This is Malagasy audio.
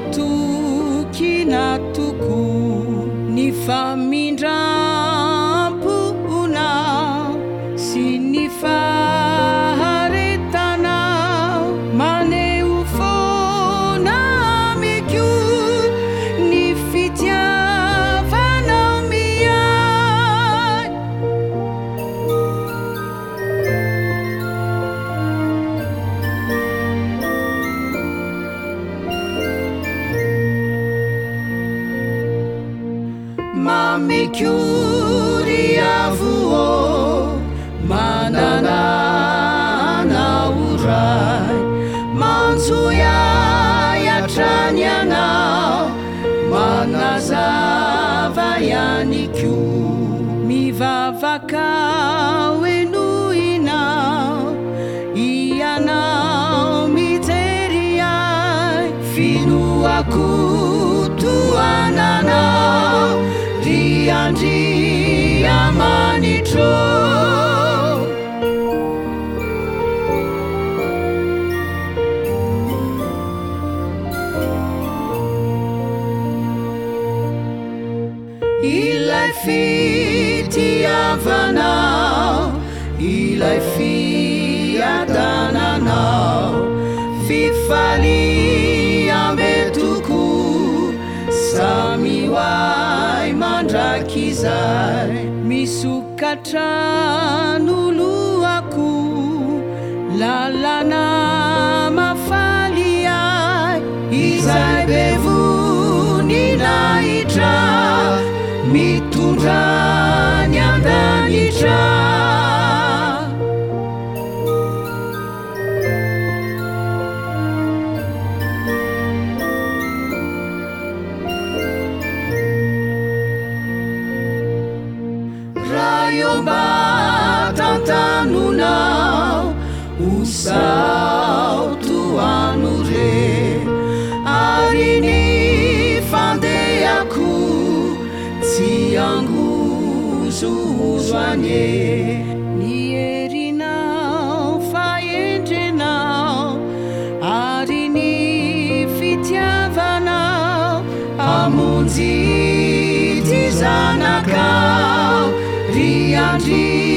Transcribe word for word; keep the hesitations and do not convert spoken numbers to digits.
tokina toko ny famindram-pona sy ny faharetana maneho foana miko ny fitiavanao miay. Mamikuri avuo mananana urai manzuya yatranianao manazava yanikyu mivavakao enuinao ianao miteriai finuakutuananao Andria manitro ilay fitiavanao ilay fiadananao fifaliambetoko samiwai mandrakizay misokatra noluako lalana mafaly ay izay bevony nahitra mitondra ny andanitra. Rayomba tantanunao usao tuanure arini fandeaku tianguzuzuanye nierinao faendrenao arini fitiavanao amonzi tizanakao Riandri